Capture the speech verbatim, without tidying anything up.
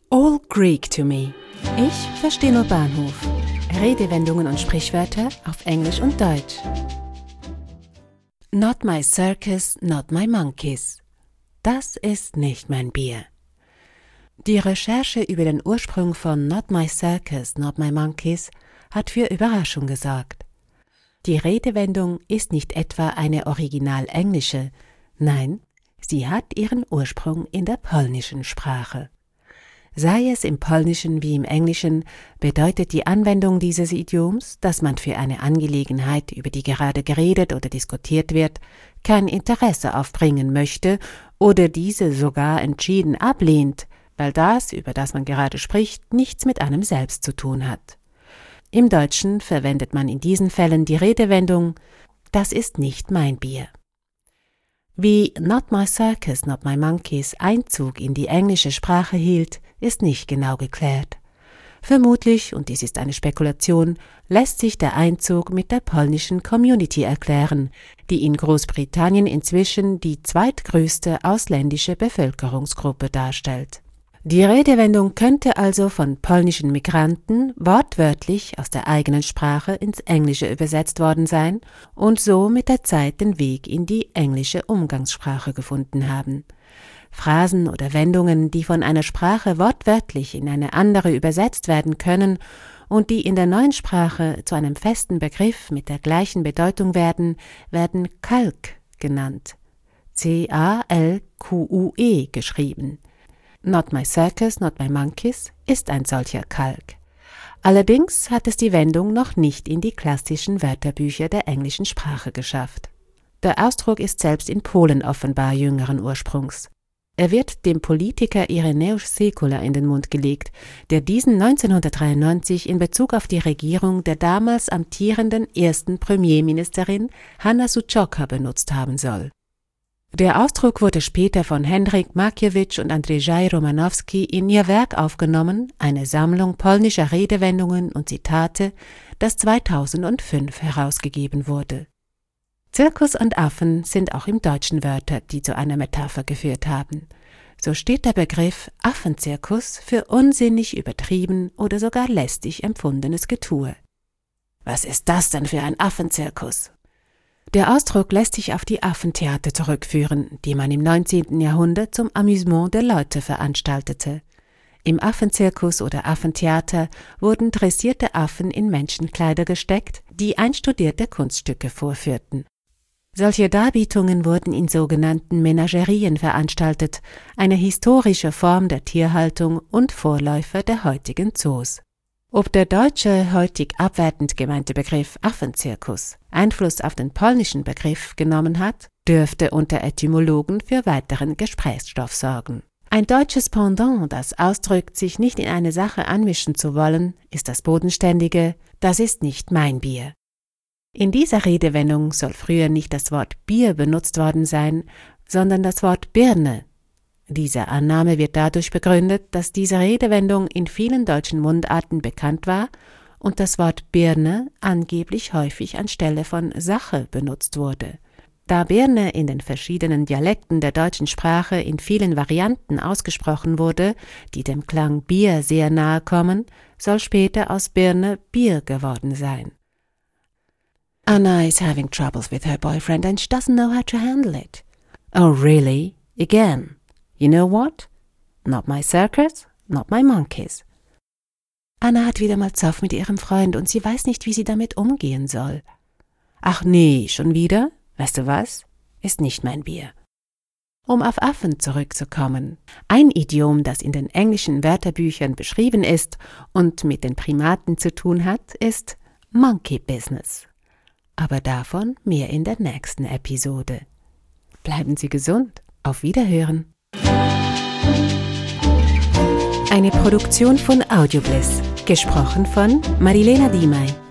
All Greek to me. Ich verstehe nur Bahnhof. Redewendungen und Sprichwörter auf Englisch und Deutsch. Not my circus, not my monkeys. Das ist nicht mein Bier. Die Recherche über den Ursprung von Not my circus, not my monkeys hat für Überraschung gesorgt. Die Redewendung ist nicht etwa eine original englische, nein, sie hat ihren Ursprung in der polnischen Sprache. Sei es im Polnischen wie im Englischen, bedeutet die Anwendung dieses Idioms, dass man für eine Angelegenheit, über die gerade geredet oder diskutiert wird, kein Interesse aufbringen möchte oder diese sogar entschieden ablehnt, weil das, über das man gerade spricht, nichts mit einem selbst zu tun hat. Im Deutschen verwendet man in diesen Fällen die Redewendung »Das ist nicht mein Bier«. Wie »Not my circus, not my monkeys« Einzug in die englische Sprache hielt, ist nicht genau geklärt. Vermutlich, und dies ist eine Spekulation, lässt sich der Einzug mit der polnischen Community erklären, die in Großbritannien inzwischen die zweitgrößte ausländische Bevölkerungsgruppe darstellt. Die Redewendung könnte also von polnischen Migranten wortwörtlich aus der eigenen Sprache ins Englische übersetzt worden sein und so mit der Zeit den Weg in die englische Umgangssprache gefunden haben. Phrasen oder Wendungen, die von einer Sprache wortwörtlich in eine andere übersetzt werden können und die in der neuen Sprache zu einem festen Begriff mit der gleichen Bedeutung werden, werden Calque genannt. C A L Q U E geschrieben. Not my circus, not my monkeys ist ein solcher Calque. Allerdings hat es die Wendung noch nicht in die klassischen Wörterbücher der englischen Sprache geschafft. Der Ausdruck ist selbst in Polen offenbar jüngeren Ursprungs. Er wird dem Politiker Ireneusz Sekula in den Mund gelegt, der diesen neunzehnhundertdreiundneunzig in Bezug auf die Regierung der damals amtierenden ersten Premierministerin Hanna Suczoka benutzt haben soll. Der Ausdruck wurde später von Henryk Mackiewicz und Andrzej Romanowski in ihr Werk aufgenommen, eine Sammlung polnischer Redewendungen und Zitate, das zweitausendfünf herausgegeben wurde. Zirkus und Affen sind auch im Deutschen Wörter, die zu einer Metapher geführt haben. So steht der Begriff Affenzirkus für unsinnig, übertrieben oder sogar lästig empfundenes Getue. Was ist das denn für ein Affenzirkus? Der Ausdruck lässt sich auf die Affentheater zurückführen, die man im neunzehnten Jahrhundert zum Amüsement der Leute veranstaltete. Im Affenzirkus oder Affentheater wurden dressierte Affen in Menschenkleider gesteckt, die einstudierte Kunststücke vorführten. Solche Darbietungen wurden in sogenannten Menagerien veranstaltet, eine historische Form der Tierhaltung und Vorläufer der heutigen Zoos. Ob der deutsche, heutig abwertend gemeinte Begriff Affenzirkus Einfluss auf den polnischen Begriff genommen hat, dürfte unter Etymologen für weiteren Gesprächsstoff sorgen. Ein deutsches Pendant, das ausdrückt, sich nicht in eine Sache anmischen zu wollen, ist das bodenständige »Das ist nicht mein Bier«. In dieser Redewendung soll früher nicht das Wort Bier benutzt worden sein, sondern das Wort Birne. Diese Annahme wird dadurch begründet, dass diese Redewendung in vielen deutschen Mundarten bekannt war und das Wort Birne angeblich häufig anstelle von Sache benutzt wurde. Da Birne in den verschiedenen Dialekten der deutschen Sprache in vielen Varianten ausgesprochen wurde, die dem Klang Bier sehr nahe kommen, soll später aus Birne Bier geworden sein. Anna is having troubles with her boyfriend and she doesn't know how to handle it. Oh really? Again? You know what? Not my circus, not my monkeys. Anna hat wieder mal Zoff mit ihrem Freund und sie weiß nicht, wie sie damit umgehen soll. Ach nee, schon wieder? Weißt du was? Ist nicht mein Bier. Um auf Affen zurückzukommen. Ein Idiom, das in den englischen Wörterbüchern beschrieben ist und mit den Primaten zu tun hat, ist Monkey Business. Aber davon mehr in der nächsten Episode. Bleiben Sie gesund. Auf Wiederhören. Eine Produktion von Audiobliss, gesprochen von Marilena Diemey.